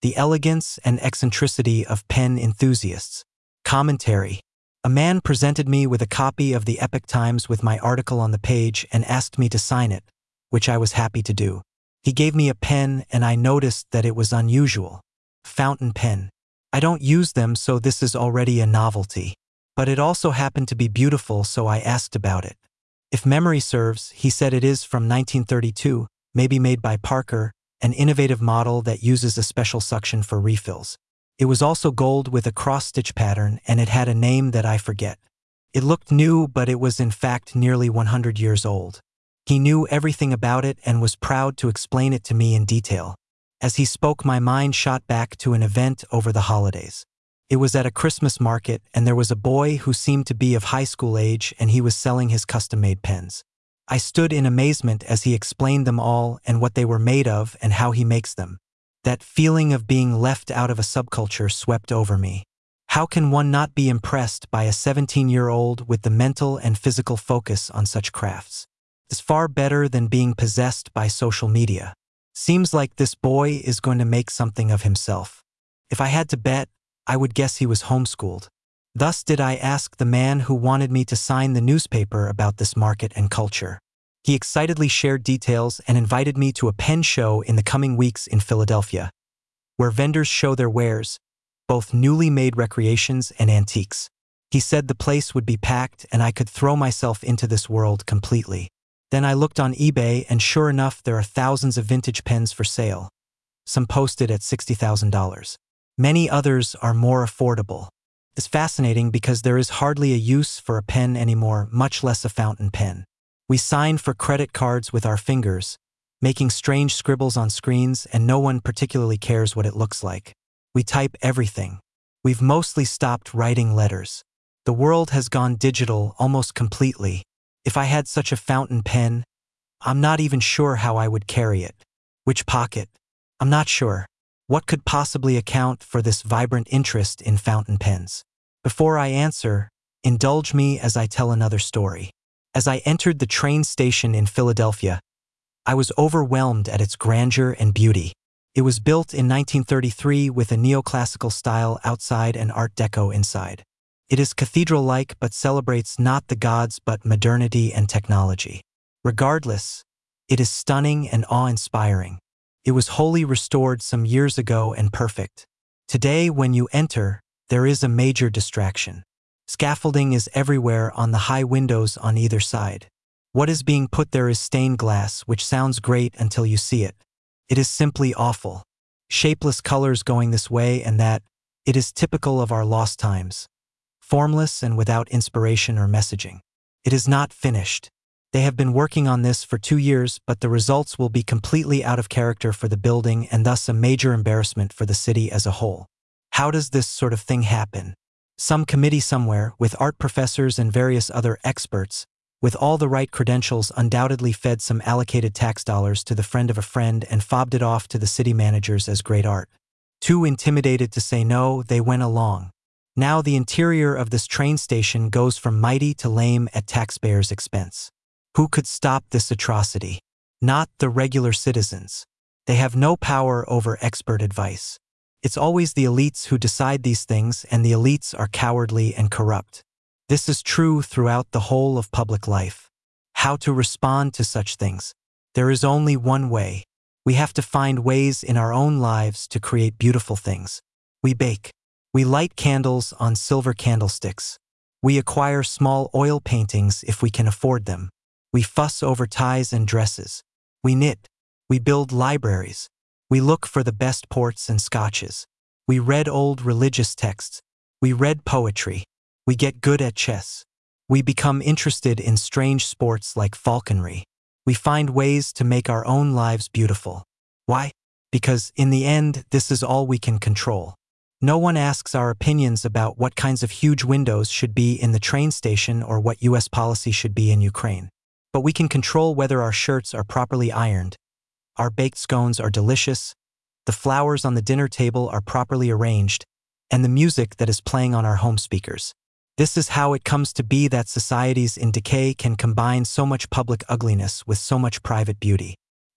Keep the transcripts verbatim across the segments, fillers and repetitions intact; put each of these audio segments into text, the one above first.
The elegance and eccentricity of pen enthusiasts. Commentary. A man presented me with a copy of the Epoch Times with my article on the page and asked me to sign it, which I was happy to do. He gave me a pen and I noticed that it was unusual. Fountain pen. I don't use them, so this is already a novelty. But it also happened to be beautiful, so I asked about it. If memory serves, he said it is from nineteen thirty-two, maybe made by Parker, an innovative model that uses a special suction for refills. It was also gold with a cross-stitch pattern, and it had a name that I forget. It looked new, but it was in fact nearly one hundred years old. He knew everything about it and was proud to explain it to me in detail. As he spoke, my mind shot back to an event over the holidays. It was at a Christmas market, and there was a boy who seemed to be of high school age, and he was selling his custom-made pens. I stood in amazement as he explained them all and what they were made of and how he makes them. That feeling of being left out of a subculture swept over me. How can one not be impressed by a seventeen-year-old with the mental and physical focus on such crafts? It's far better than being possessed by social media. Seems like this boy is going to make something of himself. If I had to bet, I would guess he was homeschooled. Thus did I ask the man who wanted me to sign the newspaper about this market and culture. He excitedly shared details and invited me to a pen show in the coming weeks in Philadelphia, where vendors show their wares, both newly made recreations and antiques. He said the place would be packed and I could throw myself into this world completely. Then I looked on eBay, and sure enough, there are thousands of vintage pens for sale, some posted at sixty thousand dollars. Many others are more affordable. It's fascinating because there is hardly a use for a pen anymore, much less a fountain pen. We sign for credit cards with our fingers, making strange scribbles on screens, and no one particularly cares what it looks like. We type everything. We've mostly stopped writing letters. The world has gone digital almost completely. If I had such a fountain pen, I'm not even sure how I would carry it. Which pocket? I'm not sure. What could possibly account for this vibrant interest in fountain pens? Before I answer, indulge me as I tell another story. As I entered the train station in Philadelphia, I was overwhelmed at its grandeur and beauty. It was built in nineteen thirty-three with a neoclassical style outside and Art Deco inside. It is cathedral-like but celebrates not the gods but modernity and technology. Regardless, it is stunning and awe-inspiring. It was wholly restored some years ago and perfect. Today, when you enter, there is a major distraction. Scaffolding is everywhere on the high windows on either side. What is being put there is stained glass, which sounds great until you see it. It is simply awful. Shapeless colors going this way and that. It is typical of our lost times. Formless and without inspiration or messaging. It is not finished. They have been working on this for two years, but the results will be completely out of character for the building and thus a major embarrassment for the city as a whole. How does this sort of thing happen? Some committee somewhere, with art professors and various other experts, with all the right credentials, undoubtedly fed some allocated tax dollars to the friend of a friend and fobbed it off to the city managers as great art. Too intimidated to say no, they went along. Now the interior of this train station goes from mighty to lame at taxpayers' expense. Who could stop this atrocity? Not the regular citizens. They have no power over expert advice. It's always the elites who decide these things, and the elites are cowardly and corrupt. This is true throughout the whole of public life. How to respond to such things? There is only one way. We have to find ways in our own lives to create beautiful things. We bake. We light candles on silver candlesticks. We acquire small oil paintings if we can afford them. We fuss over ties and dresses. We knit. We build libraries. We look for the best ports and scotches. We read old religious texts. We read poetry. We get good at chess. We become interested in strange sports like falconry. We find ways to make our own lives beautiful. Why? Because, in the end, this is all we can control. No one asks our opinions about what kinds of huge windows should be in the train station or what U S policy should be in Ukraine. But we can control whether our shirts are properly ironed, our baked scones are delicious, the flowers on the dinner table are properly arranged, and the music that is playing on our home speakers. This is how it comes to be that societies in decay can combine so much public ugliness with so much private beauty.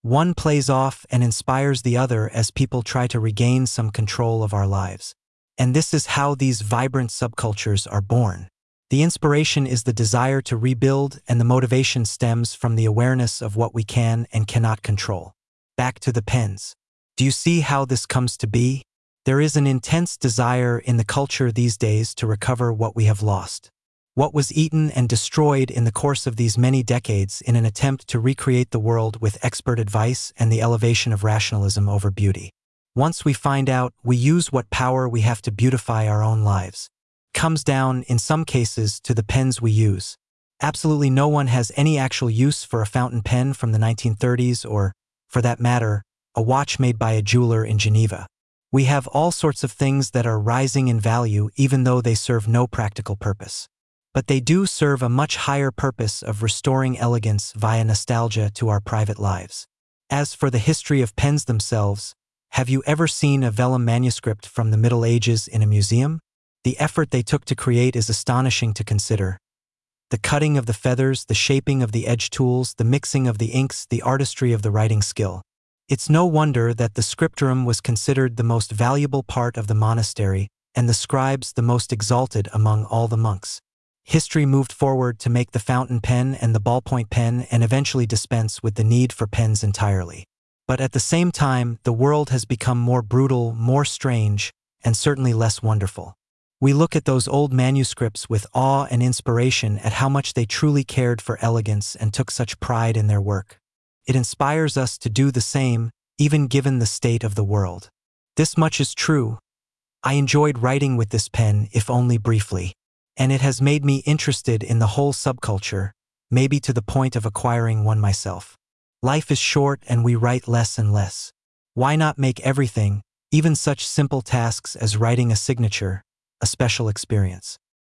One plays off and inspires the other as people try to regain some control of our lives. And this is how these vibrant subcultures are born. The inspiration is the desire to rebuild, and the motivation stems from the awareness of what we can and cannot control. Back to the pens. Do you see how this comes to be? There is an intense desire in the culture these days to recover what we have lost. What was eaten and destroyed in the course of these many decades in an attempt to recreate the world with expert advice and the elevation of rationalism over beauty. Once we find out, we use what power we have to beautify our own lives. Comes down, in some cases, to the pens we use. Absolutely no one has any actual use for a fountain pen from the nineteen thirties or, for that matter, a watch made by a jeweler in Geneva. We have all sorts of things that are rising in value even though they serve no practical purpose. But they do serve a much higher purpose of restoring elegance via nostalgia to our private lives. As for the history of pens themselves, have you ever seen a vellum manuscript from the Middle Ages in a museum? The effort they took to create is astonishing to consider. The cutting of the feathers, the shaping of the edge tools, the mixing of the inks, the artistry of the writing skill. It's no wonder that the scriptorium was considered the most valuable part of the monastery, and the scribes the most exalted among all the monks. History moved forward to make the fountain pen and the ballpoint pen and eventually dispense with the need for pens entirely. But at the same time, the world has become more brutal, more strange, and certainly less wonderful. We look at those old manuscripts with awe and inspiration at how much they truly cared for elegance and took such pride in their work. It inspires us to do the same, even given the state of the world. This much is true. I enjoyed writing with this pen, if only briefly. And it has made me interested in the whole subculture, maybe to the point of acquiring one myself. Life is short and we write less and less. Why not make everything, even such simple tasks as writing a signature, a special experience?